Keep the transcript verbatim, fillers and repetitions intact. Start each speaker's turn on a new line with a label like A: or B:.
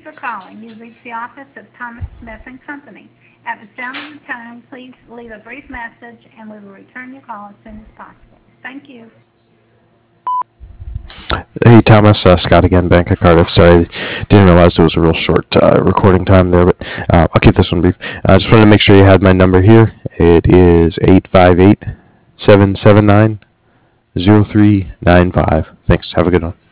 A: for calling. You've reached the office of Thomas Smith and Company. At the sound of the tone, please leave a brief message, and we will return your call as soon as possible. Thank you.
B: Hey Thomas, uh, Scott again, Bank of Cardiff. Sorry, didn't realize it was a real short uh, recording time there, but uh, I'll keep this one brief. I uh, just wanted to make sure you had my number here. It is eight five eight, seven seven nine, zero three nine five. Thanks. Have a good one.